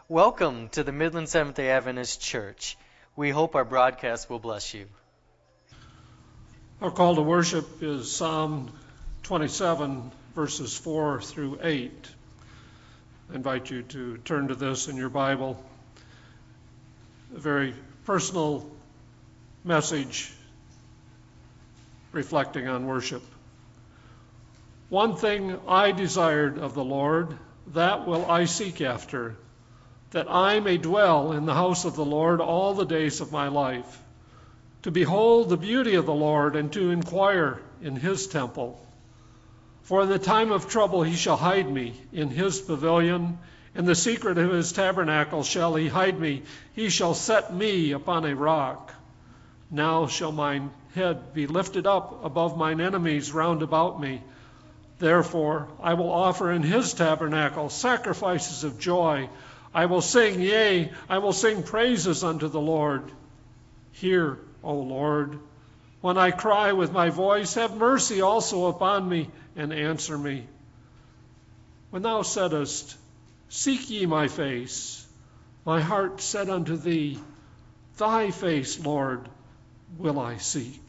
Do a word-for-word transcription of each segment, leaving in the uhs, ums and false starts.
Welcome to the Midland Seventh-day Adventist Church. We hope our broadcast will bless you. Our call to worship is Psalm twenty-seven, verses four through eight. I invite you to turn to this in your Bible. A very personal message reflecting on worship. One thing I desired of the Lord, that will I seek after, that I may dwell in the house of the Lord all the days of my life, to behold the beauty of the Lord and to inquire in his temple. For in the time of trouble he shall hide me in his pavilion, in the secret of his tabernacle shall he hide me. He shall set me upon a rock. Now shall mine head be lifted up above mine enemies round about me. Therefore I will offer in his tabernacle sacrifices of joy. I will sing, yea, I will sing praises unto the Lord. Hear, O Lord, when I cry with my voice, have mercy also upon me, and answer me. When thou saidest, seek ye my face, my heart said unto thee, thy face, Lord, will I seek.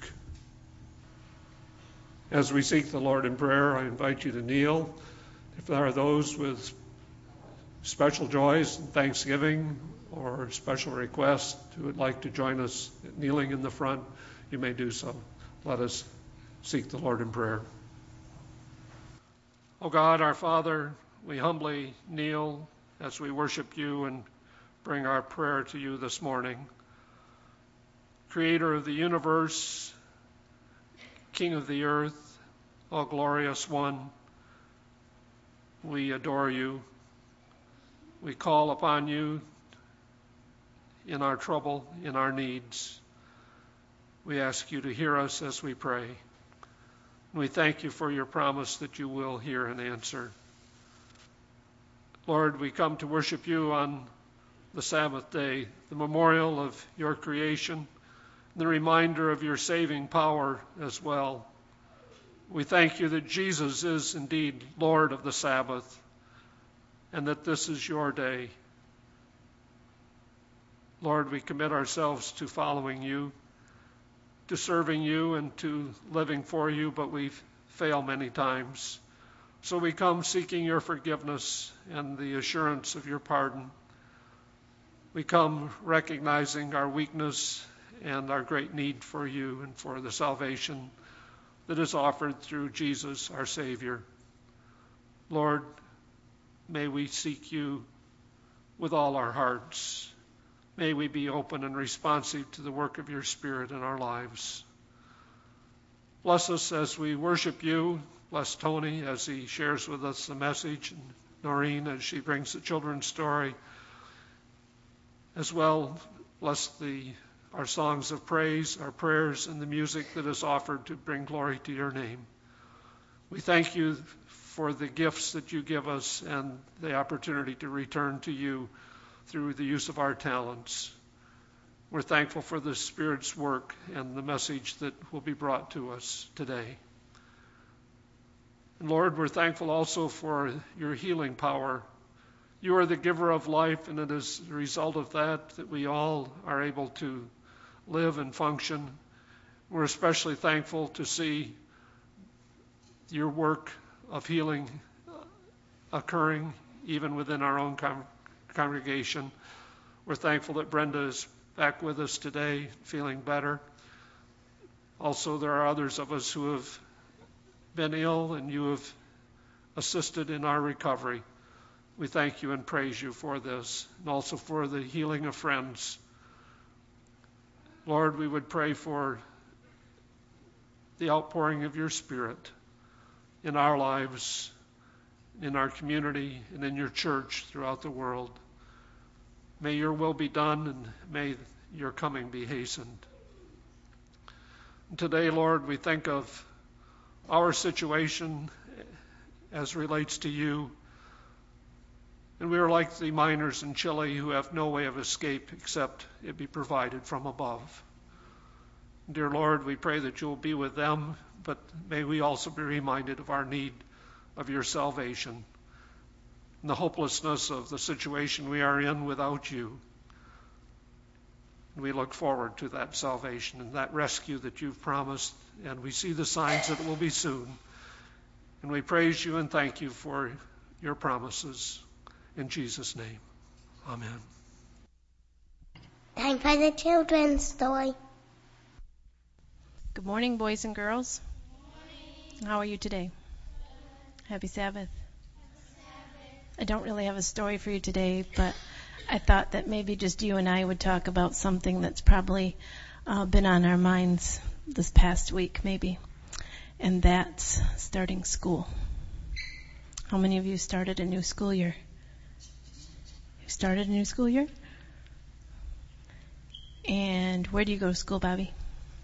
As we seek the Lord in prayer, I invite you to kneel. If there are those with special joys and thanksgiving or special requests who would like to join us kneeling in the front, you may do so. Let us seek the Lord in prayer. O God, our Father, we humbly kneel as we worship you and bring our prayer to you this morning. Creator of the universe, King of the earth, all glorious one, we adore you. We call upon you in our trouble, in our needs. We ask you to hear us as we pray. We thank you for your promise that you will hear and answer. Lord, we come to worship you on the Sabbath day, the memorial of your creation, the reminder of your saving power as well. We thank you that Jesus is indeed Lord of the Sabbath, and that this is your day. Lord, we commit ourselves to following you, to serving you, and to living for you, but we fail many times. So we come seeking your forgiveness and the assurance of your pardon. We come recognizing our weakness and our great need for you and for the salvation that is offered through Jesus, our Savior. Lord, may we seek you with all our hearts. May we be open and responsive to the work of your Spirit in our lives. Bless us as we worship you. Bless Tony as he shares with us the message, and Noreen as she brings the children's story. As well, bless the our songs of praise, our prayers, and the music that is offered to bring glory to your name. We thank you for the gifts that you give us and the opportunity to return to you through the use of our talents. We're thankful for the Spirit's work and the message that will be brought to us today. And Lord, we're thankful also for your healing power. You are the giver of life, and it is the result of that that we all are able to live and function. We're especially thankful to see your work of healing occurring even within our own con- congregation. We're thankful that Brenda is back with us today, feeling better. Also, there are others of us who have been ill, and you have assisted in our recovery. We thank you and praise you for this, and also for the healing of friends. Lord, we would pray for the outpouring of your Spirit in our lives, in our community, and in your church throughout the world. May your will be done, and may your coming be hastened. And today, Lord, we think of our situation as relates to you. And we are like the miners in Chile who have no way of escape except it be provided from above. Dear Lord, we pray that you will be with them, but may we also be reminded of our need of your salvation. and the hopelessness of the situation we are in without you. We look forward to that salvation and that rescue that you've promised, and we see the signs that it will be soon. And we praise you and thank you for your promises. In Jesus' name, amen. Time for the children's story. Good morning, boys and girls. How are you today? Happy Sabbath. I don't really have a story for you today, but I thought that maybe just you and I would talk about something that's probably uh, been on our minds this past week, maybe, and that's starting school. How many of you started a new school year? You started a new school year? And where do you go to school, Bobby?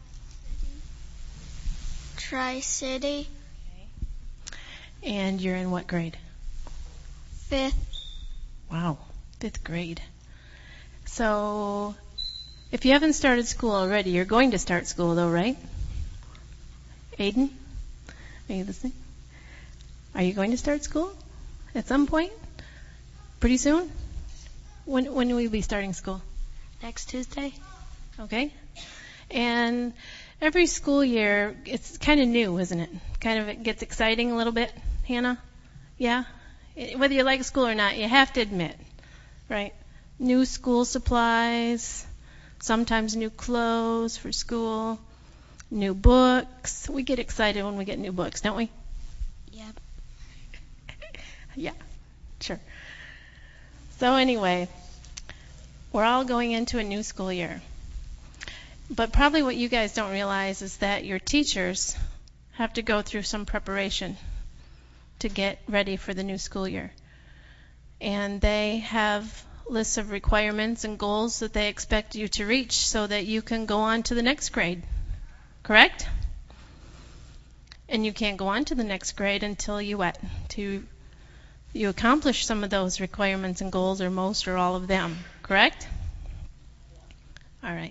Tri-City. Okay. And you're in what grade? Fifth. Wow, fifth grade. So, if you haven't started school already, you're going to start school though, right? Aiden? Are you listening? Are you going to start school at some point? Pretty soon? When when will you be starting school? Next Tuesday. Okay. And every school year, it's kind of new, isn't it? Kind of it gets exciting a little bit, Hannah? Yeah? Whether you like school or not, you have to admit, right? New school supplies, sometimes new clothes for school, new books. We get excited when we get new books, don't we? Yep. Yeah, sure. So anyway, we're all going into a new school year. But probably what you guys don't realize is that your teachers have to go through some preparation to get ready for the new school year. And they have lists of requirements and goals that they expect you to reach so that you can go on to the next grade. Correct? And you can't go on to the next grade until you what? To you accomplish some of those requirements and goals, or most or all of them. Correct? All right.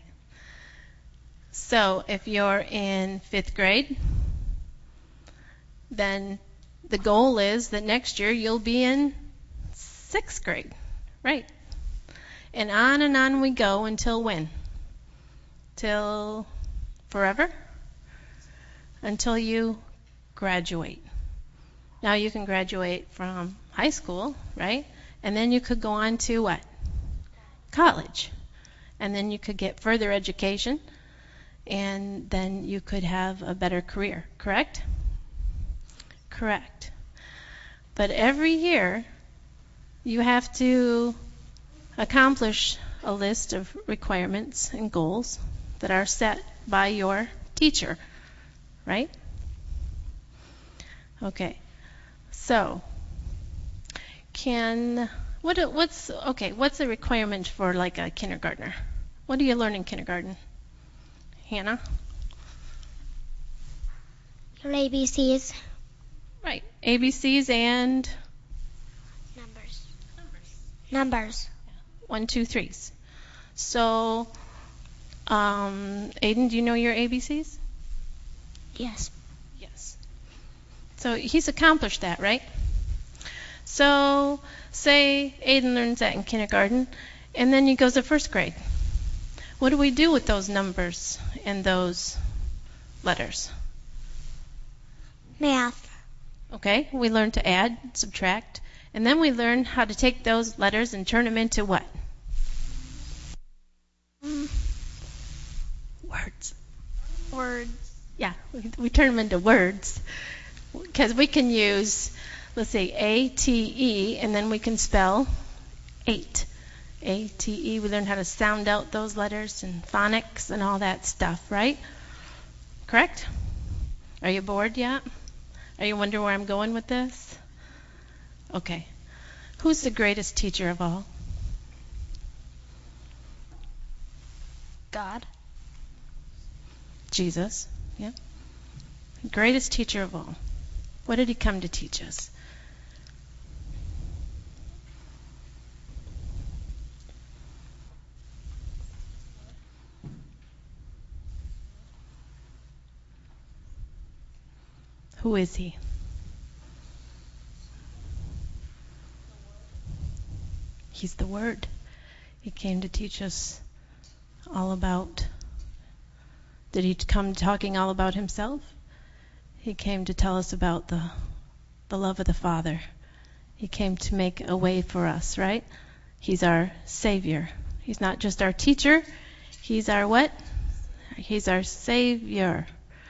So if you're in fifth grade, then the goal is that next year you'll be in sixth grade, right? And on and on we go until when? Till forever? Until you graduate. Now you can graduate from high school, right? And then you could go on to what? College. And then you could get further education, and then you could have a better career, correct? Correct. But every year, you have to accomplish a list of requirements and goals that are set by your teacher, right? Okay. So, can what what's okay? What's the requirement for like a kindergartner? What do you learn in kindergarten, Hannah? Your A B Cs. Right. A B Cs and Numbers. Numbers. one, two, threes. So, um, Aiden, do you know your A B Cs? Yes. Yes. So he's accomplished that, right? So, say Aiden learns that in kindergarten, and then he goes to first grade. What do we do with those numbers and those letters? Math. Okay, we learn to add, subtract, and then we learn how to take those letters and turn them into what? Mm. Words. Words. Yeah, we, we turn them into words. Because we can use, let's say, A T E, and then we can spell eight. A T E, we learn how to sound out those letters and phonics and all that stuff, right? Correct? Are you bored yet? Are you wondering where I'm going with this? Okay. Who's the greatest teacher of all? God. Jesus. Yeah. Greatest teacher of all. What did he come to teach us? Who is he? He's the Word. He came to teach us all about. Did he come talking all about himself? He came to tell us about the the love of the Father. He came to make a way for us, right? He's our Savior. He's not just our teacher. He's our what? He's our Savior.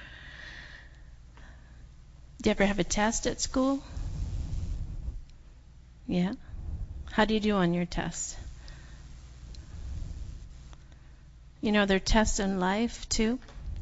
Do you ever have a test at school? Yeah. How do you do on your test? You know, there are tests in life too.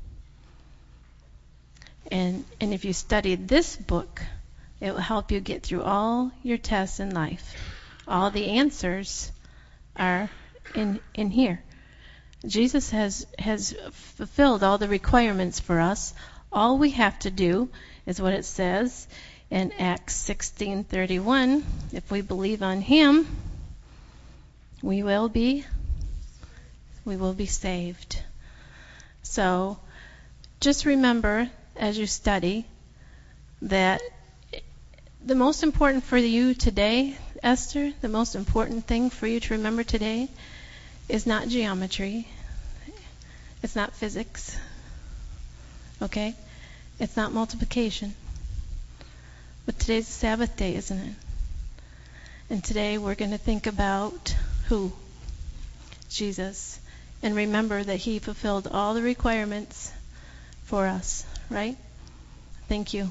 And and if you study this book, it will help you get through all your tests in life. All the answers are in in here. Jesus has has fulfilled all the requirements for us. All we have to do is what it says in Acts sixteen thirty-one. If we believe on him, we will be we will be saved. So just remember as you study that the most important for you today, Esther, the most important thing for you to remember today is not geometry. It's not physics. Okay? It's not multiplication. But today's the Sabbath day, isn't it? And today we're going to think about who? Jesus. And remember that he fulfilled all the requirements for us, right? Thank you.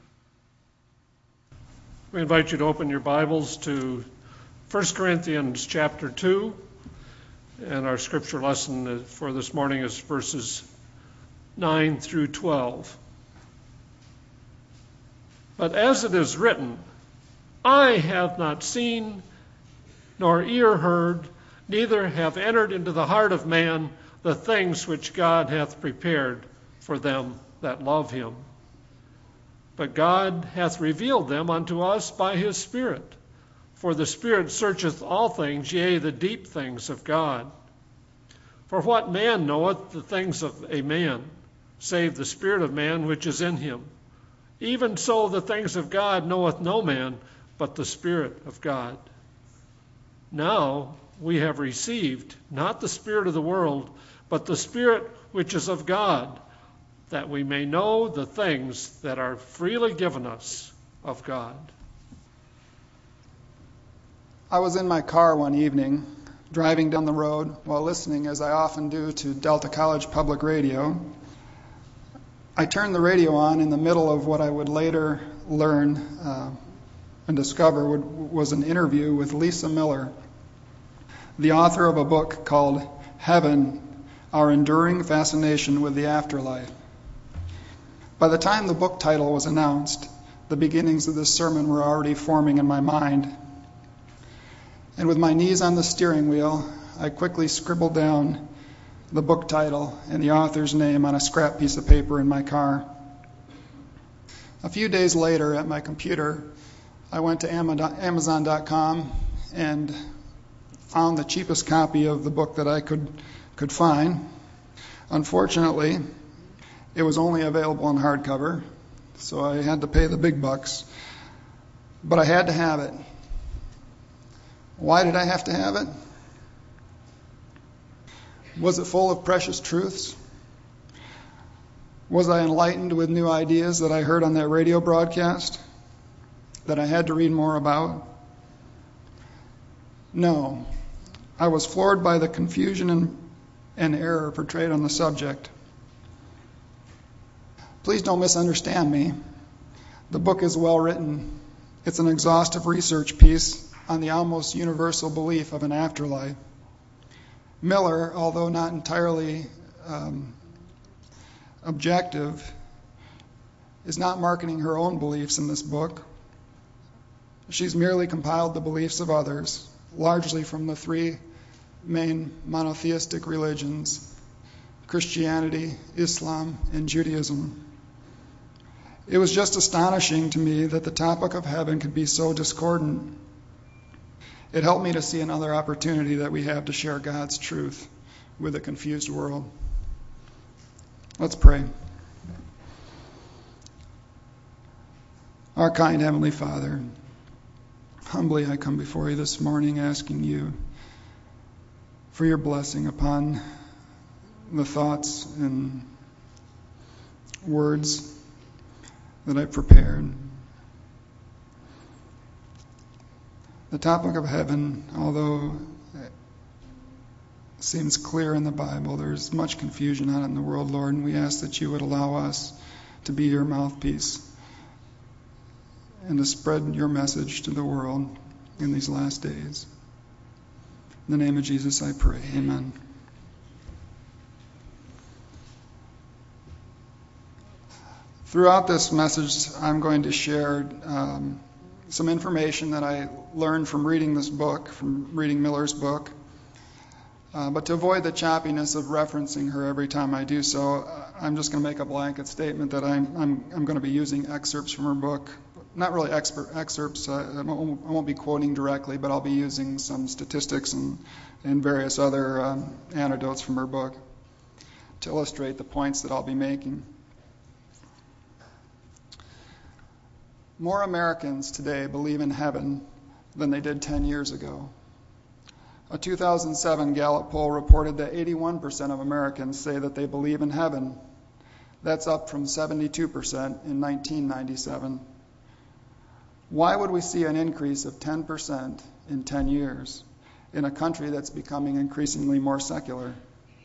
We invite you to open your Bibles to First Corinthians chapter two. And our scripture lesson for this morning is verses nine through twelve. But as it is written, I have not seen, nor ear heard, neither have entered into the heart of man the things which God hath prepared for them that love him. But God hath revealed them unto us by his Spirit. For the Spirit searcheth all things, yea, the deep things of God. For what man knoweth the things of a man, save the Spirit of man which is in him? Even so the things of God knoweth no man, but the Spirit of God. Now we have received not the spirit of the world, but the Spirit which is of God, that we may know the things that are freely given us of God. I was in my car one evening, driving down the road while listening, as I often do, to Delta College Public Radio. I turned the radio on in the middle of what I would later learn uh, and discover would, was an interview with Lisa Miller, the author of a book called Heaven, Our Enduring Fascination with the Afterlife. By the time the book title was announced, the beginnings of this sermon were already forming in my mind. And with my knees on the steering wheel, I quickly scribbled down the book title and the author's name on a scrap piece of paper in my car. A few days later, at my computer, I went to Amazon dot com and found the cheapest copy of the book that I could could find. Unfortunately, it was only available in hardcover, so I had to pay the big bucks. But I had to have it. Why did I have to have it? Was it full of precious truths? Was I enlightened with new ideas that I heard on that radio broadcast that I had to read more about? No. I was floored by the confusion and, and error portrayed on the subject. Please don't misunderstand me. The book is well written. It's an exhaustive research piece on the almost universal belief of an afterlife. Miller, although not entirely um, objective, is not marketing her own beliefs in this book. She's merely compiled the beliefs of others, largely from the three main monotheistic religions, Christianity, Islam, and Judaism. It was just astonishing to me that the topic of heaven could be so discordant. It helped me to see another opportunity that we have to share God's truth with a confused world. Let's pray. Our kind Heavenly Father, Humbly I come before you this morning asking you for your blessing upon the thoughts and words that I've prepared. The topic of heaven, although it seems clear in the Bible, there's much confusion on it in the world, Lord, and we ask that you would allow us to be your mouthpiece and to spread your message to the world in these last days. In the name of Jesus I pray. Amen. Throughout this message, I'm going to share um, some information that I learned from reading this book, from reading Miller's book. Uh, but to avoid the choppiness of referencing her every time I do so, uh, I'm just going to make a blanket statement that I'm, I'm, I'm going to be using excerpts from her book. Not really expert excerpts, uh, I, won't, I won't be quoting directly, but I'll be using some statistics and, and various other um, anecdotes from her book to illustrate the points that I'll be making. More Americans today believe in heaven than they did ten years ago. A two thousand seven Gallup poll reported that eighty-one percent of Americans say that they believe in heaven. That's up from seventy-two percent in nineteen ninety-seven. Why would we see an increase of ten percent in ten years in a country that's becoming increasingly more secular?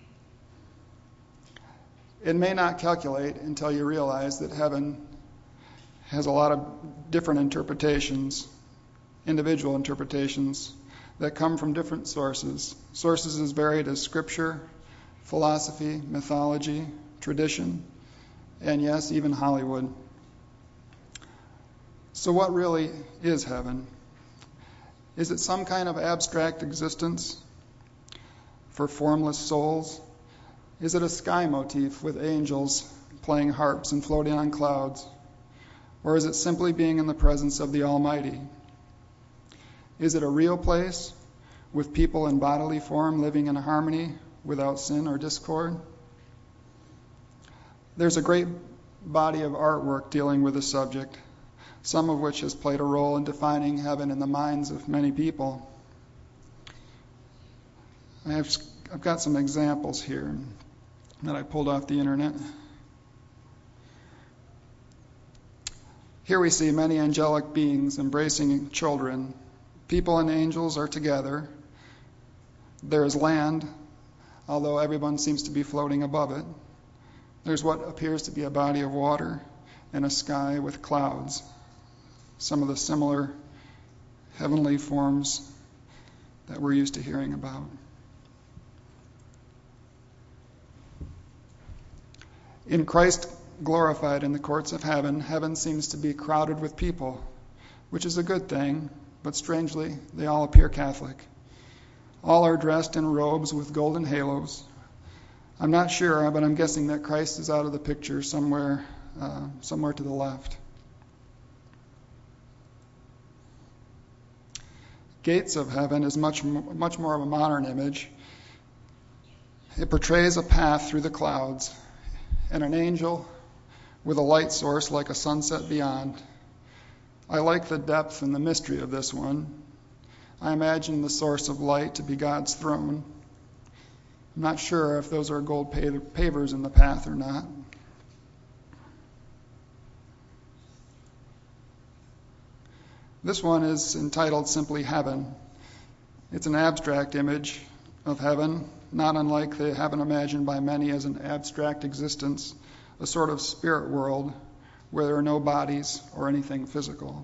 It may not calculate until you realize that heaven has a lot of different interpretations, individual interpretations, that come from different sources. Sources as varied as scripture, philosophy, mythology, tradition, and yes, even Hollywood. So what really is heaven? Is it some kind of abstract existence for formless souls? Is it a sky motif with angels playing harps and floating on clouds? Or is it simply being in the presence of the Almighty? Is it a real place with people in bodily form living in harmony without sin or discord? There's a great body of artwork dealing with the subject, some of which has played a role in defining heaven in the minds of many people. I have, I've got some examples here that I pulled off the internet. Here we see many angelic beings embracing children. People and angels are together. There is land, although everyone seems to be floating above it. There's what appears to be a body of water and a sky with clouds, some of the similar heavenly forms that we're used to hearing about. In Christ glorified in the courts of heaven, heaven seems to be crowded with people, which is a good thing, but strangely, they all appear Catholic. All are dressed in robes with golden halos. I'm not sure, but I'm guessing that Christ is out of the picture somewhere, uh, somewhere to the left. Gates of heaven is much, much more of a modern image. It portrays a path through the clouds and an angel with a light source like a sunset beyond. I like the depth and the mystery of this one. I imagine the source of light to be God's throne. I'm not sure if those are gold pavers in the path or not. This one is entitled simply Heaven. It's an abstract image of heaven, not unlike the heaven imagined by many as an abstract existence, a sort of spirit world where there are no bodies or anything physical.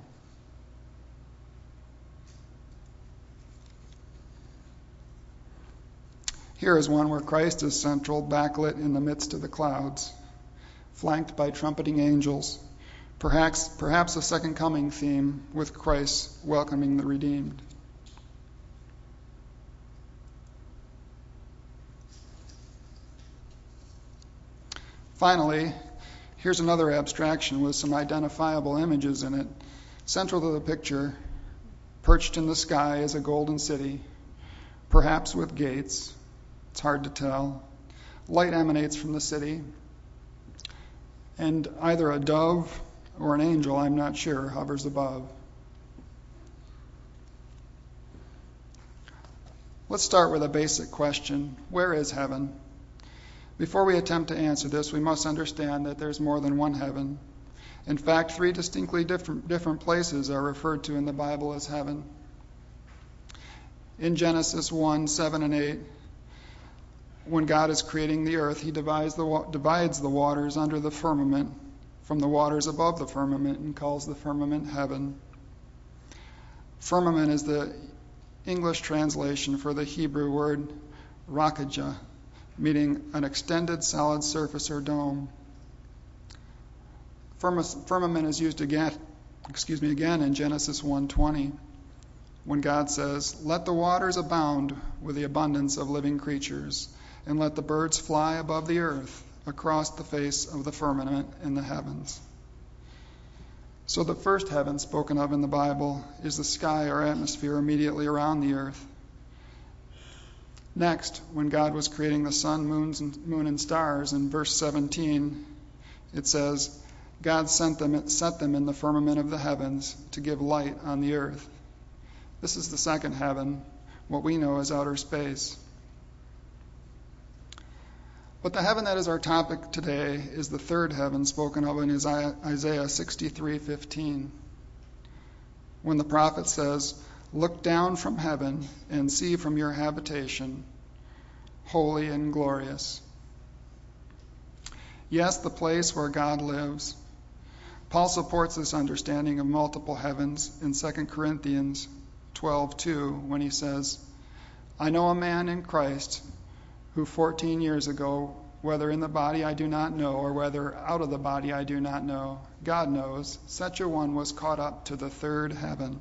Here is one where Christ is central, backlit in the midst of the clouds, flanked by trumpeting angels, perhaps, perhaps a second coming theme with Christ welcoming the redeemed. Finally, here's another abstraction with some identifiable images in it. Central to the picture, perched in the sky, is a golden city, perhaps with gates. It's hard to tell. Light emanates from the city, and either a dove or an angel, I'm not sure, hovers above. Let's start with a basic question. Where is heaven? Before we attempt to answer this, we must understand that there's more than one heaven. In fact, three distinctly different, different places are referred to in the Bible as heaven. In Genesis one, seven and eight, when God is creating the earth, he divides the, divides the waters under the firmament from the waters above the firmament and calls the firmament heaven. Firmament is the English translation for the Hebrew word rakajah, meaning an extended solid surface or dome. Firmament is used again, excuse me, again in Genesis one twenty, when God says, "Let the waters abound with the abundance of living creatures, and let the birds fly above the earth across the face of the firmament in the heavens." So the first heaven spoken of in the Bible is the sky or atmosphere immediately around the earth. Next, when God was creating the sun, moons, and, moon, and stars, in verse seventeen, it says, God sent them, set them in the firmament of the heavens to give light on the earth. This is the second heaven, what we know as outer space. But the heaven that is our topic today is the third heaven spoken of in Isaiah sixty-three fifteen, when the prophet says, "Look down from heaven and see from your habitation, holy and glorious." Yes, the place where God lives. Paul supports this understanding of multiple heavens in Second Corinthians twelve two when he says, "I know a man in Christ who fourteen years ago, whether in the body I do not know, or whether out of the body I do not know, God knows, such a one was caught up to the third heaven."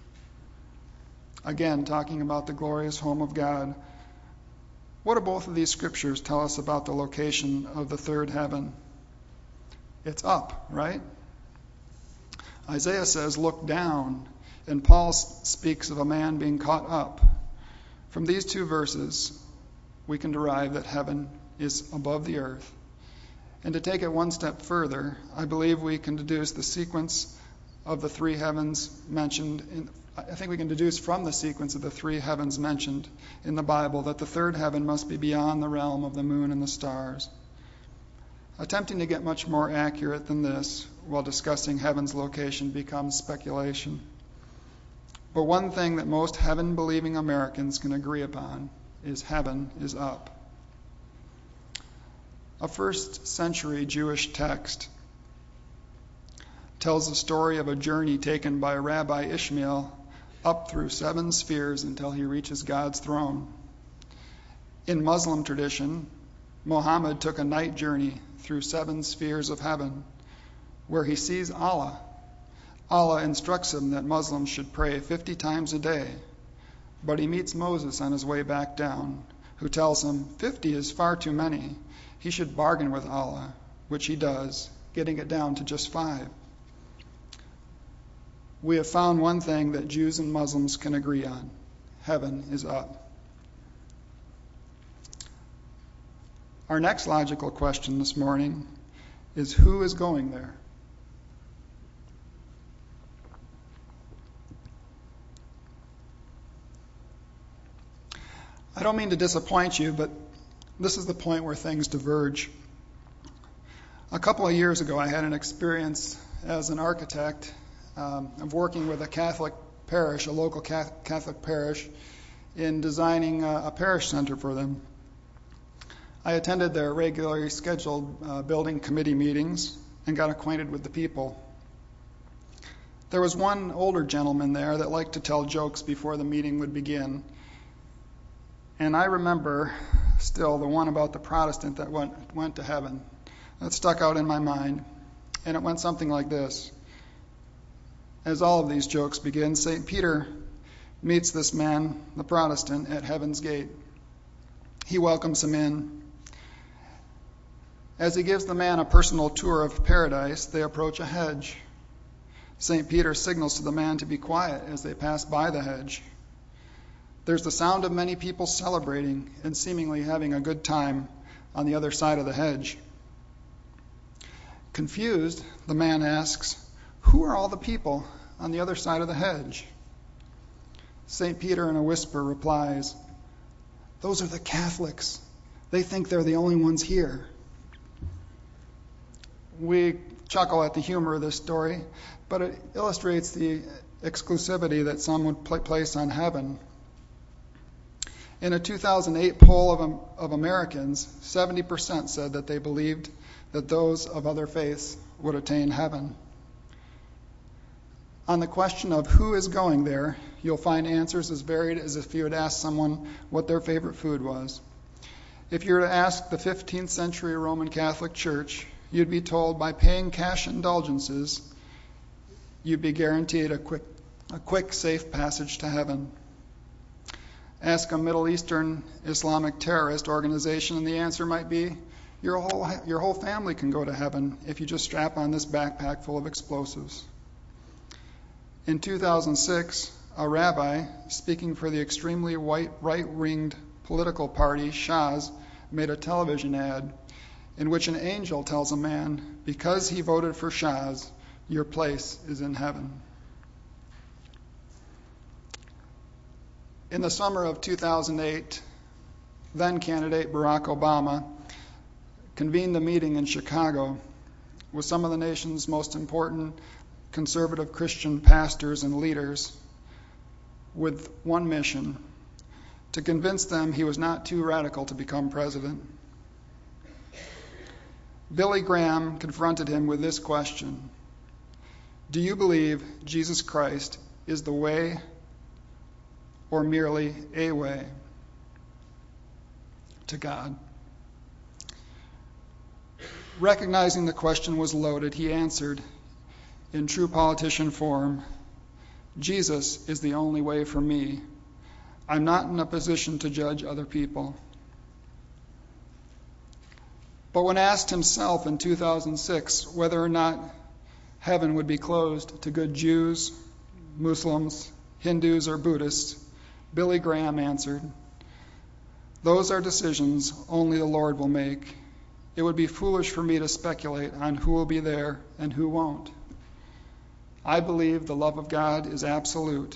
Again, talking about the glorious home of God. What do both of these scriptures tell us about the location of the third heaven? It's up, right? Isaiah says, "Look down," and Paul speaks of a man being caught up. From these two verses, we can derive that heaven is above the earth. And to take it one step further, I believe we can deduce the sequence of the three heavens mentioned in, I think we can deduce from the sequence of the three heavens mentioned in the Bible that the third heaven must be beyond the realm of the moon and the stars. Attempting to get much more accurate than this while discussing heaven's location becomes speculation. But one thing that most heaven-believing Americans can agree upon is heaven is up. A first century Jewish text tells the story of a journey taken by Rabbi Ishmael up through seven spheres until he reaches God's throne. In Muslim tradition, Muhammad took a night journey through seven spheres of heaven, where he sees Allah. Allah instructs him that Muslims should pray fifty times a day, but he meets Moses on his way back down, who tells him fifty is far too many. He should bargain with Allah, which he does, getting it down to just five. We have found one thing that Jews and Muslims can agree on. Heaven is up. Our next logical question this morning is, who is going there? I don't mean to disappoint you, but this is the point where things diverge. A couple of years ago, I had an experience as an architect um, of working with a Catholic parish, a local Catholic parish, in designing a, a parish center for them. I attended their regularly scheduled uh, building committee meetings and got acquainted with the people. There was one older gentleman there that liked to tell jokes before the meeting would begin. And I remember still the one about the Protestant that went, went to heaven. That stuck out in my mind. And it went something like this. As all of these jokes begin, Saint Peter meets this man, the Protestant, at heaven's gate. He welcomes him in. As he gives the man a personal tour of paradise, they approach a hedge. Saint Peter signals to the man to be quiet as they pass by the hedge. There's the sound of many people celebrating and seemingly having a good time on the other side of the hedge. Confused, the man asks, "Who are all the people on the other side of the hedge?" Saint Peter in a whisper replies, Those are the Catholics. They think they're the only ones here. We chuckle at the humor of this story, but it illustrates the exclusivity that some would pl- place on heaven. In a two thousand eight poll of, um, of Americans, seventy percent said that they believed that those of other faiths would attain heaven. On the question of who is going there, you'll find answers as varied as if you had asked someone what their favorite food was. If you were to ask the fifteenth century Roman Catholic Church, you'd be told by paying cash indulgences, you'd be guaranteed a quick, a quick, safe passage to heaven. Ask a Middle Eastern Islamic terrorist organization, and the answer might be, your whole, your whole family can go to heaven if you just strap on this backpack full of explosives. In two thousand six, a rabbi, speaking for the extremely white, right-winged political party, Shas, made a television ad in which an angel tells a man, because he voted for Shas, your place is in heaven. In the summer of two thousand eight, then-candidate Barack Obama convened a meeting in Chicago with some of the nation's most important conservative Christian pastors and leaders with one mission: to convince them he was not too radical to become president. Billy Graham confronted him with this question: do you believe Jesus Christ is the way or merely a way to God? Recognizing the question was loaded, he answered in true politician form, Jesus is the only way for me. I'm not in a position to judge other people. But when asked himself in two thousand six whether or not heaven would be closed to good Jews, Muslims, Hindus, or Buddhists, Billy Graham answered, those are decisions only the Lord will make. It would be foolish for me to speculate on who will be there and who won't. I believe the love of God is absolute.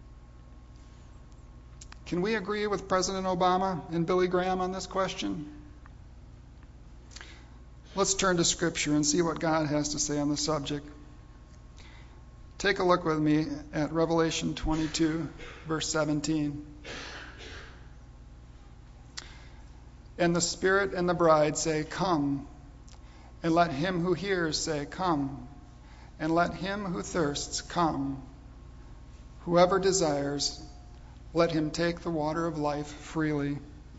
Can we agree with President Obama and Billy Graham on this question? Let's turn to Scripture and see what God has to say on the subject. Take a look with me at Revelation twenty-two, verse seventeen. And the Spirit and the bride say, come. And let him who hears say, come. And let him who thirsts come. Whoever desires, let him take the water of life freely.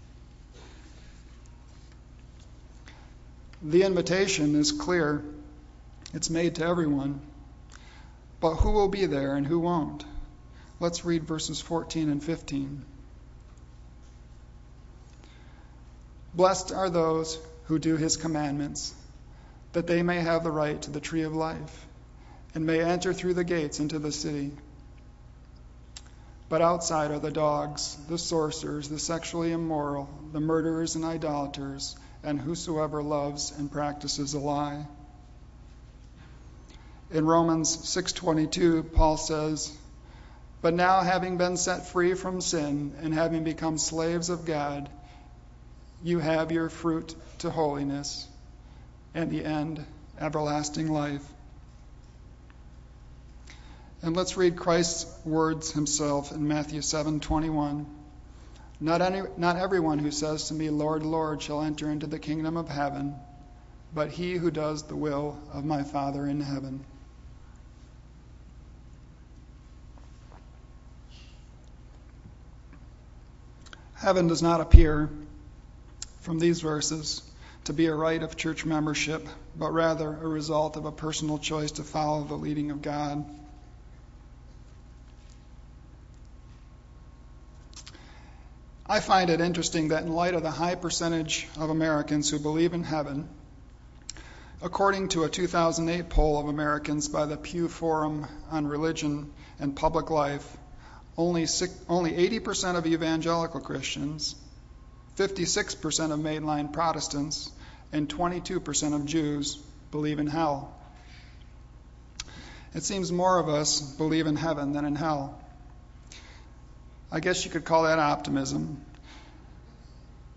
The invitation is clear. It's made to everyone. But who will be there and who won't? Let's read verses fourteen and fifteen. Blessed are those who do his commandments, that they may have the right to the tree of life, and may enter through the gates into the city. But outside are the dogs, the sorcerers, the sexually immoral, the murderers and idolaters, and whosoever loves and practices a lie. In Romans six twenty-two, Paul says, but now having been set free from sin and having become slaves of God, you have your fruit to holiness, and the end, everlasting life. And let's read Christ's words himself in Matthew seven twenty-one. Not any, not everyone who says to me, Lord, Lord, shall enter into the kingdom of heaven, but he who does the will of my Father in heaven. Heaven does not appear from these verses to be a right of church membership, but rather a result of a personal choice to follow the leading of God. I find it interesting that in light of the high percentage of Americans who believe in heaven, according to a two thousand eight poll of Americans by the Pew Forum on Religion and Public Life, only six, only eighty percent of evangelical Christians, fifty-six percent of mainline Protestants, and twenty-two percent of Jews believe in hell. It seems more of us believe in heaven than in hell. I guess you could call that optimism.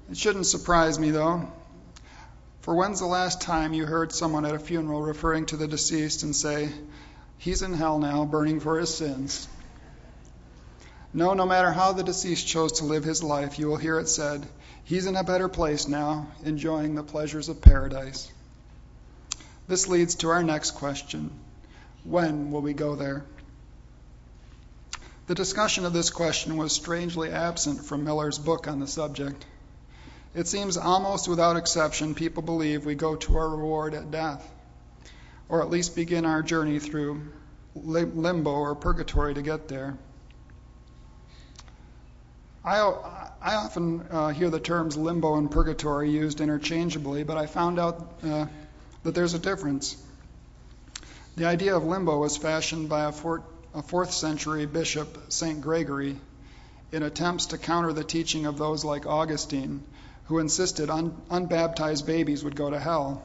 It shouldn't surprise me, though. For when's the last time you heard someone at a funeral referring to the deceased and say, "He's in hell now, burning for his sins"? No, no matter how the deceased chose to live his life, you will hear it said, "He's in a better place now, enjoying the pleasures of paradise." This leads to our next question. When will we go there? The discussion of this question was strangely absent from Miller's book on the subject. It seems almost without exception people believe we go to our reward at death, or at least begin our journey through limbo or purgatory to get there. I, I often uh, hear the terms limbo and purgatory used interchangeably, but I found out uh, that there's a difference. The idea of limbo was fashioned by a, four, a fourth century bishop, Saint Gregory, in attempts to counter the teaching of those like Augustine, who insisted un, unbaptized babies would go to hell.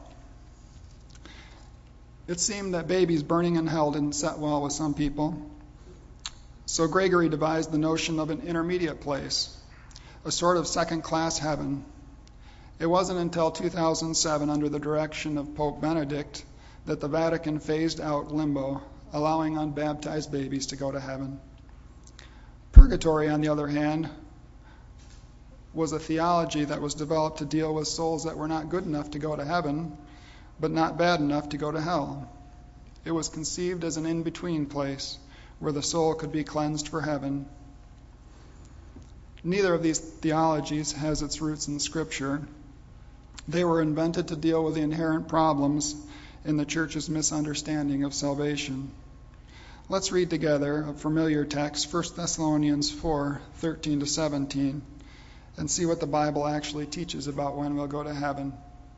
It seemed that babies burning in hell didn't set well with some people. So Gregory devised the notion of an intermediate place, a sort of second-class heaven. It wasn't until two thousand seven, under the direction of Pope Benedict, that the Vatican phased out limbo, allowing unbaptized babies to go to heaven. Purgatory, on the other hand, was a theology that was developed to deal with souls that were not good enough to go to heaven, but not bad enough to go to hell. It was conceived as an in-between place where the soul could be cleansed for heaven. Neither of these theologies has its roots in Scripture. They were invented to deal with the inherent problems in the church's misunderstanding of salvation. Let's read together a familiar text, First Thessalonians four, thirteen to seventeen, and see what the Bible actually teaches about when we'll go to heaven.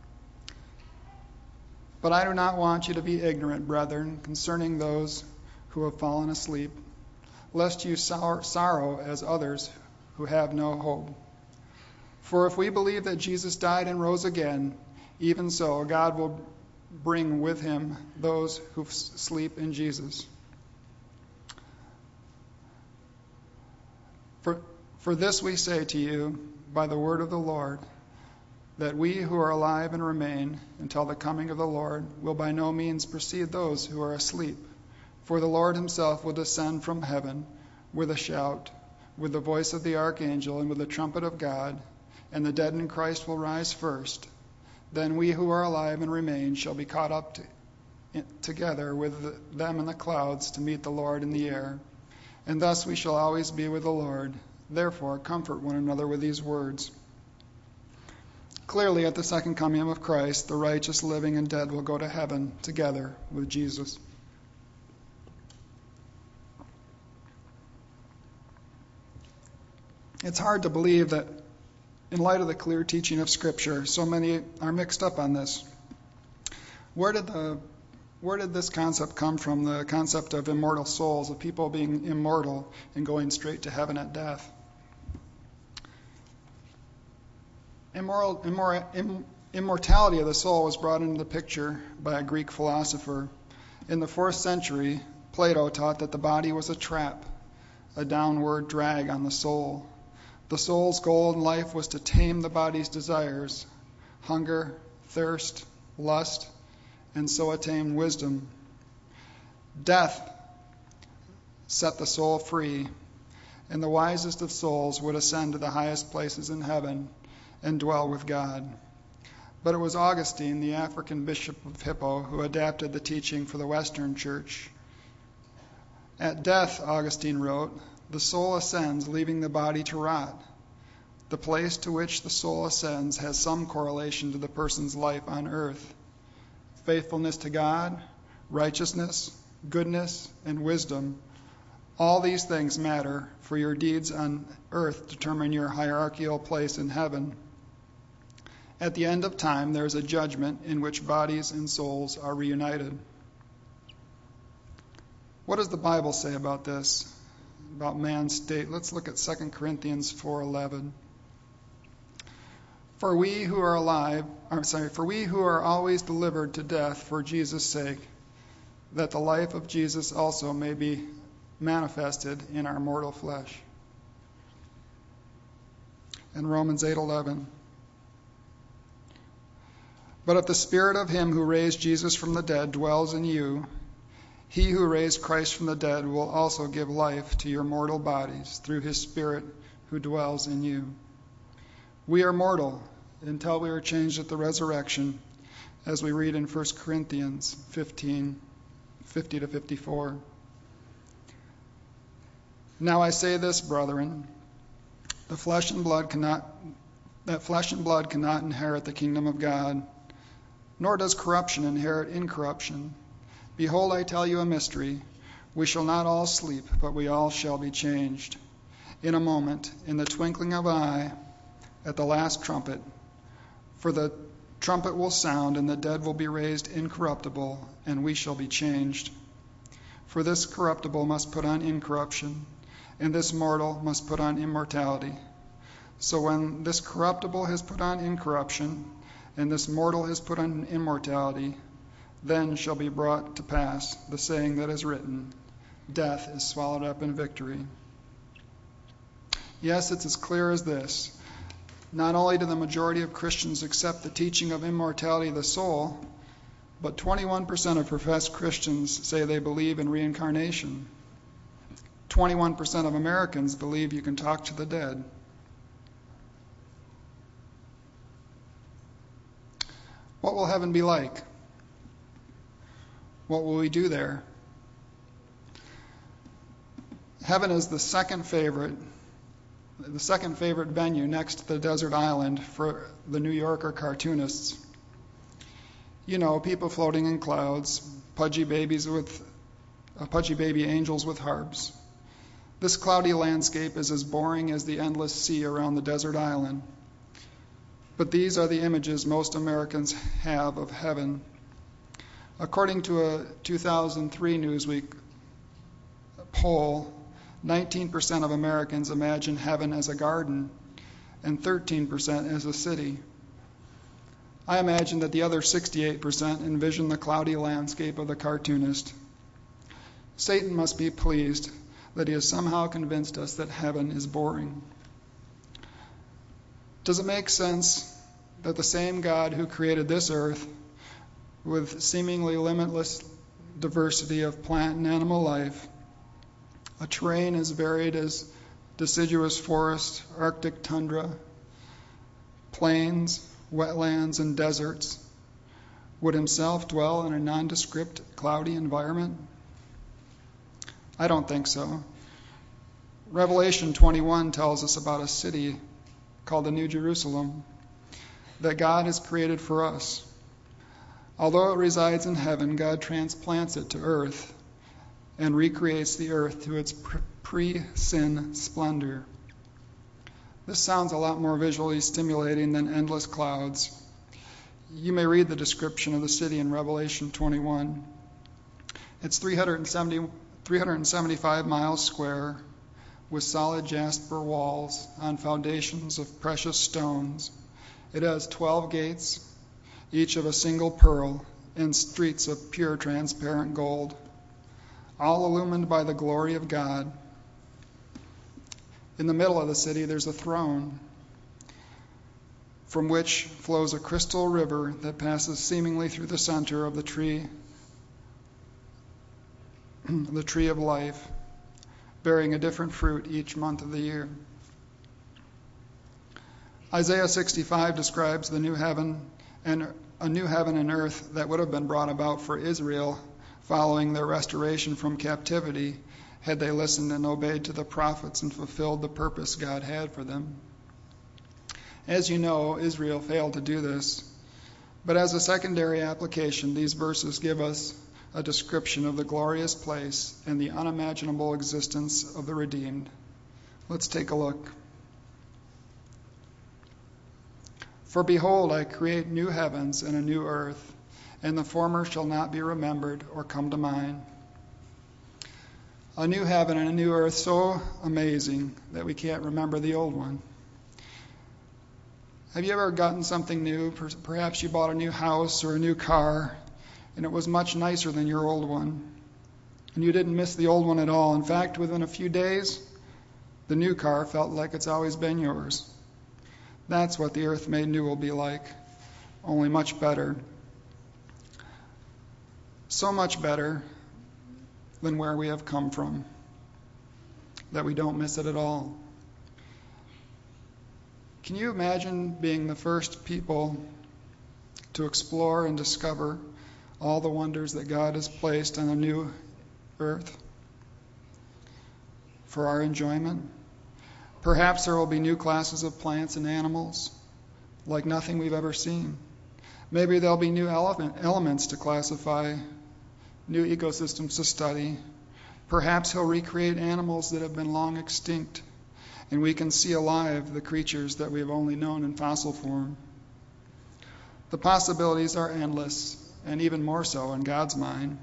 But I do not want you to be ignorant, brethren, concerning those who have fallen asleep, lest you sor- sorrow as others who have no hope. For if we believe that Jesus died and rose again, even so God will bring with him those who sleep in Jesus. For, for this we say to you by the word of the Lord, that we who are alive and remain until the coming of the Lord will by no means precede those who are asleep. For the Lord himself will descend from heaven with a shout, with the voice of the archangel, and with the trumpet of God, and the dead in Christ will rise first. Then we who are alive and remain shall be caught up to, in, together with them in the clouds to meet the Lord in the air. And thus we shall always be with the Lord. Therefore, comfort one another with these words. Clearly, at the second coming of Christ, the righteous, living, and dead will go to heaven together with Jesus. It's hard to believe that, in light of the clear teaching of Scripture, so many are mixed up on this. Where did the where did this concept come from, the concept of immortal souls, of people being immortal and going straight to heaven at death? Immoral, immor, im, immortality of the soul was brought into the picture by a Greek philosopher. In the fourth century, Plato taught that the body was a trap, a downward drag on the soul. The soul's goal in life was to tame the body's desires, hunger, thirst, lust, and so attain wisdom. Death set the soul free, and the wisest of souls would ascend to the highest places in heaven and dwell with God. But it was Augustine, the African bishop of Hippo, who adapted the teaching for the Western Church. At death, Augustine wrote, the soul ascends, leaving the body to rot. The place to which the soul ascends has some correlation to the person's life on earth. Faithfulness to God, righteousness, goodness, and wisdom. All these things matter, for your deeds on earth determine your hierarchical place in heaven. At the end of time, there is a judgment in which bodies and souls are reunited. What does the Bible say about this, about man's state? Let's look at Second Corinthians four eleven. For we who are alive, I'm sorry, for we who are always delivered to death for Jesus' sake, that the life of Jesus also may be manifested in our mortal flesh. And Romans eight eleven. But if the Spirit of him who raised Jesus from the dead dwells in you, he who raised Christ from the dead will also give life to your mortal bodies through his Spirit who dwells in you. We are mortal until we are changed at the resurrection, as we read in First Corinthians fifteen, fifty to fifty-four. Now I say this, brethren, the flesh and blood cannot, that flesh and blood cannot inherit the kingdom of God, nor does corruption inherit incorruption. Behold, I tell you a mystery. We shall not all sleep, but we all shall be changed. In a moment, in the twinkling of an eye, at the last trumpet. For the trumpet will sound, and the dead will be raised incorruptible, and we shall be changed. For this corruptible must put on incorruption, and this mortal must put on immortality. So when this corruptible has put on incorruption, and this mortal has put on immortality, then shall be brought to pass the saying that is written, death is swallowed up in victory. Yes, it's as clear as this. Not only do the majority of Christians accept the teaching of immortality of the soul, but twenty-one percent of professed Christians say they believe in reincarnation. twenty-one percent of Americans believe you can talk to the dead. What will heaven be like? What will we do there? Heaven is the second favorite, the second favorite venue next to the desert island for the New Yorker cartoonists. You know, people floating in clouds, pudgy babies with uh, pudgy baby angels with harps. This cloudy landscape is as boring as the endless sea around the desert island. But these are the images most Americans have of heaven. According to a two thousand three Newsweek poll, nineteen percent of Americans imagine heaven as a garden and thirteen percent as a city. I imagine that the other sixty-eight percent envision the cloudy landscape of the cartoonist. Satan must be pleased that he has somehow convinced us that heaven is boring. Does it make sense that the same God who created this earth with seemingly limitless diversity of plant and animal life, a terrain as varied as deciduous forest, Arctic tundra, plains, wetlands, and deserts, would himself dwell in a nondescript, cloudy environment? I don't think so. Revelation twenty-one tells us about a city called the New Jerusalem that God has created for us. Although it resides in heaven, God transplants it to earth and recreates the earth to its pre-sin splendor. This sounds a lot more visually stimulating than endless clouds. You may read the description of the city in Revelation twenty-one. It's three hundred seventy, three hundred seventy-five miles square, with solid jasper walls on foundations of precious stones. It has twelve gates, each of a single pearl, and streets of pure transparent gold, all illumined by the glory of God. In the middle of the city, there's a throne from which flows a crystal river that passes seemingly through the center of the tree, the tree of life, bearing a different fruit each month of the year. Isaiah sixty-five describes the new heaven and a new heaven and earth that would have been brought about for Israel following their restoration from captivity, had they listened and obeyed to the prophets and fulfilled the purpose God had for them. As you know, Israel failed to do this. But as a secondary application, these verses give us a description of the glorious place and the unimaginable existence of the redeemed. Let's take a look. For behold, I create new heavens and a new earth, and the former shall not be remembered or come to mind. A new heaven and a new earth so amazing that we can't remember the old one. Have you ever gotten something new? Perhaps you bought a new house or a new car, and it was much nicer than your old one. And you didn't miss the old one at all. In fact, within a few days, the new car felt like it's always been yours. That's what the earth made new will be like. only much better. So much better than where we have come from, that we don't miss it at all. Can you imagine being the first people to explore and discover all the wonders that God has placed on a new earth for our enjoyment? Perhaps there will be new classes of plants and animals like nothing we've ever seen. Maybe there'll be new element, elements to classify, new ecosystems to study. Perhaps he'll recreate animals that have been long extinct, and we can see alive the creatures that we have only known in fossil form. The possibilities are endless, and even more so in God's mind.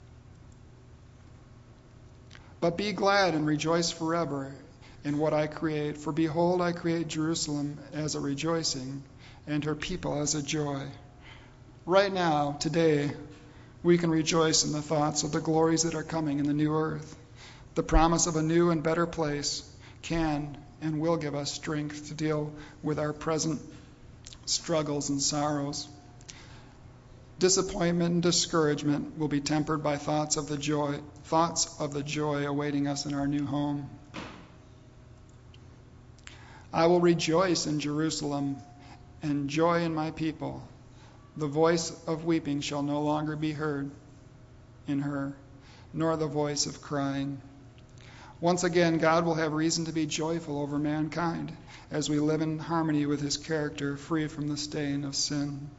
But be glad and rejoice forever in what I create, for behold, I create Jerusalem as a rejoicing, and her people as a joy. Right now, today, we can rejoice in the thoughts of the glories that are coming in the new earth. The promise of a new and better place can and will give us strength to deal with our present struggles and sorrows. Disappointment and discouragement will be tempered by thoughts of the joy, thoughts of the joy awaiting us in our new home. I will rejoice in Jerusalem and joy in my people. The voice of weeping shall no longer be heard in her, nor the voice of crying. Once again, God will have reason to be joyful over mankind as we live in harmony with his character, free from the stain of sin.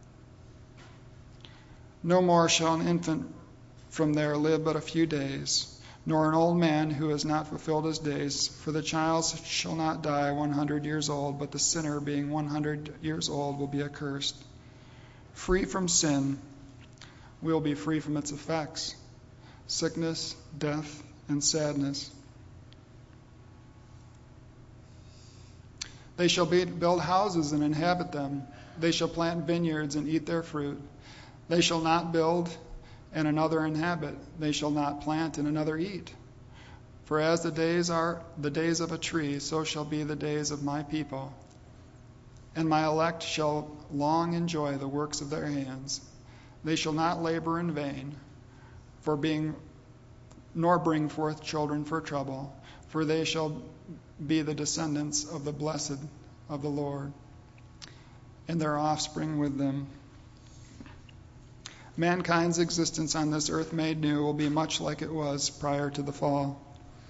No more shall an infant from there live but a few days, nor an old man who has not fulfilled his days, for the child shall not die one hundred years old, but the sinner, being one hundred years old, will be accursed. Free from sin, we will be free from its effects, sickness, death, and sadness. They shall be, build houses and inhabit them. They shall plant vineyards and eat their fruit. They shall not build and another inhabit. They shall not plant and another eat. For as the days are the days of a tree, so shall be the days of my people. And my elect shall long enjoy the works of their hands. They shall not labor in vain, for being, nor bring forth children for trouble, for they shall be the descendants of the blessed of the Lord, and their offspring with them. Mankind's existence on this earth made new will be much like it was prior to the fall.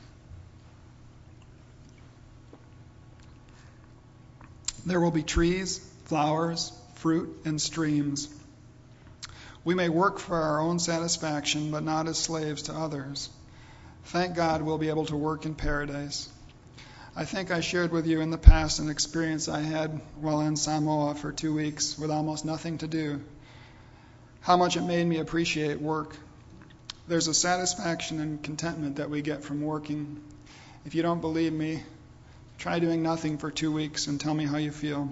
There will be trees, flowers, fruit, and streams. We may work for our own satisfaction, but not as slaves to others. Thank God we'll be able to work in paradise. I think I shared with you in the past an experience I had while in Samoa for two weeks with almost nothing to do. How much it made me appreciate work. There's a satisfaction and contentment that we get from working. If you don't believe me, try doing nothing for two weeks and tell me how you feel.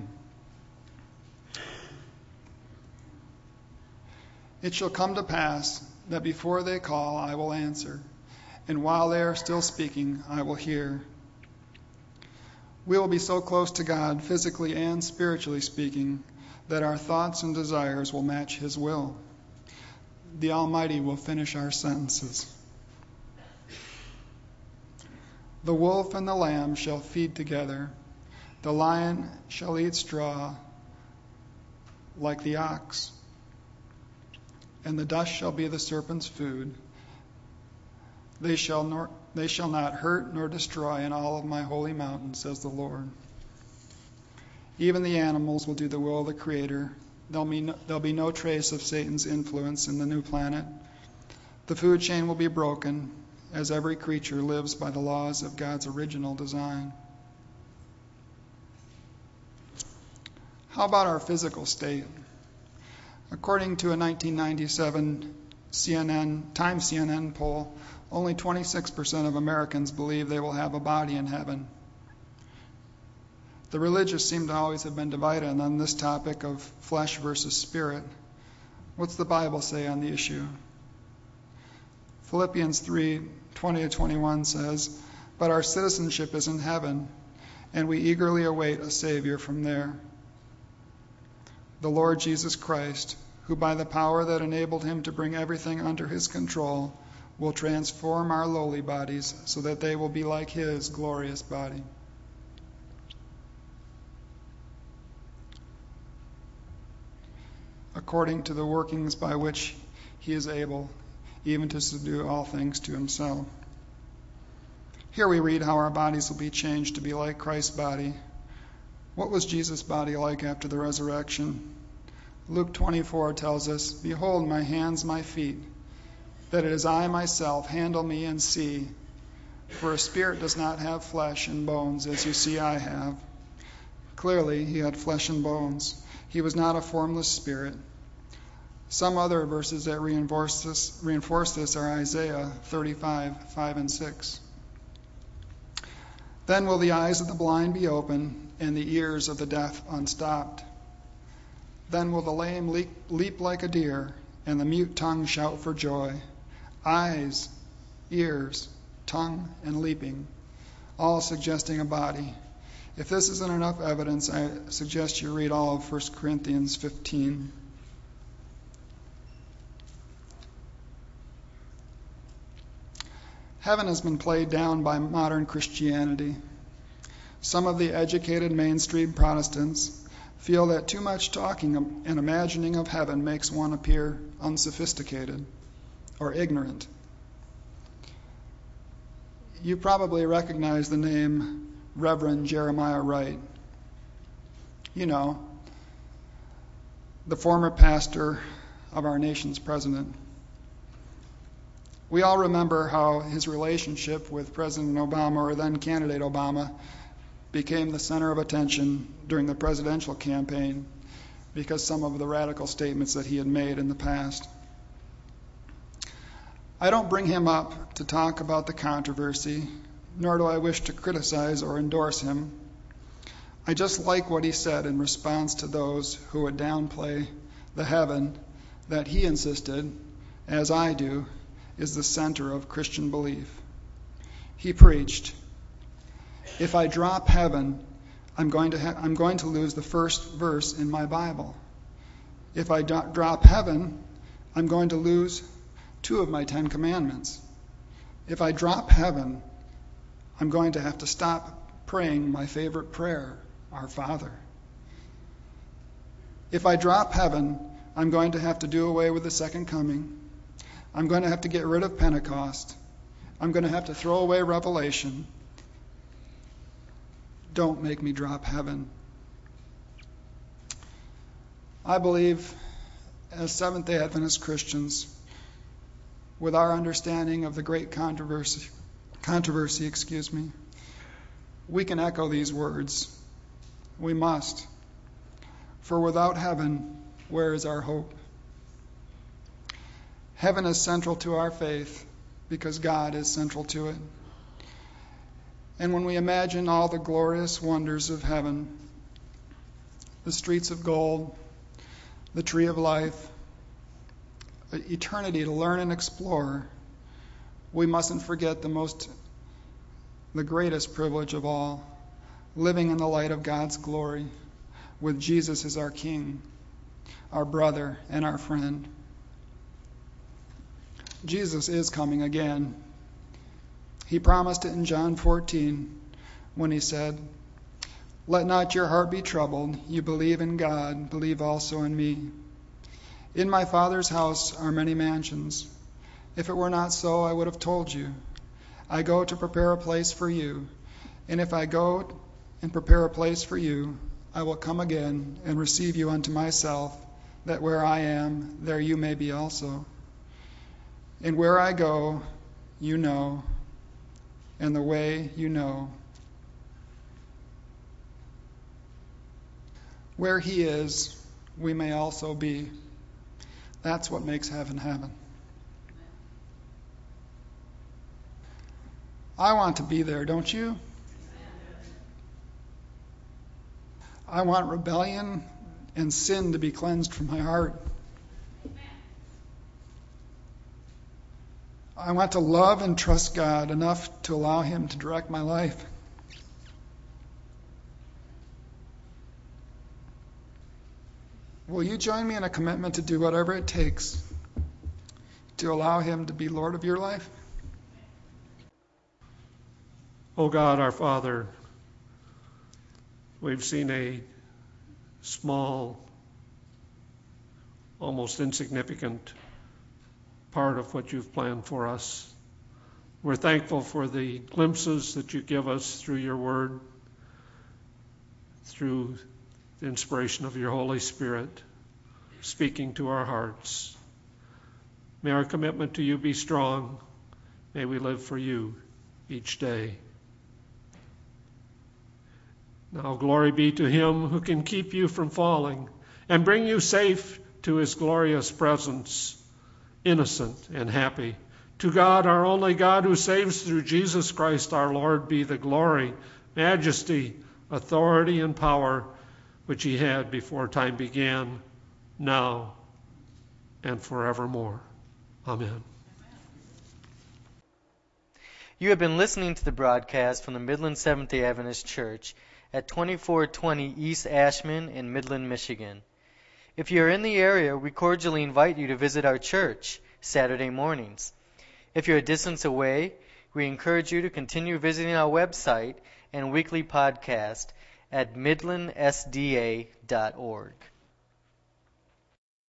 It shall come to pass that before they call, I will answer, and while they are still speaking, I will hear. We will be so close to God, physically and spiritually speaking, that our thoughts and desires will match his will. The Almighty will finish our sentences. The wolf and the lamb shall feed together. The lion shall eat straw like the ox. And the dust shall be the serpent's food. They shall, nor, they shall not hurt nor destroy in all of my holy mountain, says the Lord. Even the animals will do the will of the Creator. There'll be, no, there'll be no trace of Satan's influence in the new planet. The food chain will be broken, as every creature lives by the laws of God's original design. How about our physical state? According to a nineteen ninety-seven C N N, Time C N N poll, only twenty-six percent of Americans believe they will have a body in heaven. The religious seem to always have been divided on this topic of flesh versus spirit. What's the Bible say on the issue? Philippians three twenty to twenty-one says, "But our citizenship is in heaven, and we eagerly await a Savior from there, the Lord Jesus Christ, who by the power that enabled him to bring everything under his control will transform our lowly bodies so that they will be like his glorious body. According to the workings by which he is able even to subdue all things to himself. Here we read how our bodies will be changed to be like Christ's body. What was Jesus' body like after the resurrection? Luke twenty-four tells us, "Behold my hands, my feet, that it is I myself, handle me and see. For a spirit does not have flesh and bones, as you see I have." Clearly, he had flesh and bones. He was not a formless spirit. Some other verses that reinforce this, reinforce this are Isaiah thirty-five, five and six. Then will the eyes of the blind be opened, and the ears of the deaf unstopped. Then will the lame leap, leap like a deer, and the mute tongue shout for joy. Eyes, ears, tongue, and leaping, all suggesting a body. If this isn't enough evidence, I suggest you read all of First Corinthians fifteen. Heaven has been played down by modern Christianity. Some of the educated mainstream Protestants feel that too much talking and imagining of heaven makes one appear unsophisticated or ignorant. You probably recognize the name Reverend Jeremiah Wright. You know, the former pastor of our nation's president. We all remember how his relationship with President Obama, or then candidate Obama, became the center of attention during the presidential campaign because some of the radical statements that he had made in the past. I don't bring him up to talk about the controversy, nor do I wish to criticize or endorse him. I just like what he said in response to those who would downplay the heaven that he insisted, as I do, is the center of Christian belief. He preached, "If I drop heaven, I'm going to ha- I'm going to lose the first verse in my Bible. If I do- drop heaven, I'm going to lose two of my Ten Commandments. If I drop heaven, I'm going to have to stop praying my favorite prayer, Our Father. If I drop heaven, I'm going to have to do away with the second coming. I'm going to have to get rid of Pentecost. I'm going to have to throw away Revelation. Don't make me drop heaven." I believe, as Seventh-day Adventist Christians, with our understanding of the great controversy, controversy, excuse me, we can echo these words. We must. For without heaven, where is our hope? Heaven is central to our faith because God is central to it. And when we imagine all the glorious wonders of heaven, the streets of gold, the tree of life, eternity to learn and explore, we mustn't forget the most, the greatest privilege of all, living in the light of God's glory with Jesus as our King, our brother, and our friend. Jesus is coming again. He promised it in John fourteen when he said, "Let not your heart be troubled. You believe in God, believe also in me. In my Father's house are many mansions. If it were not so, I would have told you. I go to prepare a place for you. And if I go and prepare a place for you, I will come again and receive you unto myself, that where I am, there you may be also. And where I go, you know, and the way you know." Where he is, we may also be. That's what makes heaven heaven. I want to be there, don't you? I want rebellion and sin to be cleansed from my heart. I want to love and trust God enough to allow him to direct my life. will you join me in a commitment to do whatever it takes to allow him to be Lord of your life? Oh God, our Father, we've seen a small, almost insignificant part of what you've planned for us. We're thankful for the glimpses that you give us through your word, through the inspiration of your Holy Spirit, speaking to our hearts. May our commitment to you be strong. May we live for you each day. Now glory be to him who can keep you from falling and bring you safe to his glorious presence, innocent and happy. To God, our only God, who saves through Jesus Christ our Lord, be the glory, majesty, authority, and power which he had before time began, now and forevermore. Amen. You have been listening to the broadcast from the Midland Seventh-day Adventist Church at twenty-four twenty East Ashman in Midland, Michigan. If you are in the area, we cordially invite you to visit our church Saturday mornings. If you're a distance away, we encourage you to continue visiting our website and weekly podcast at midland s d a dot org.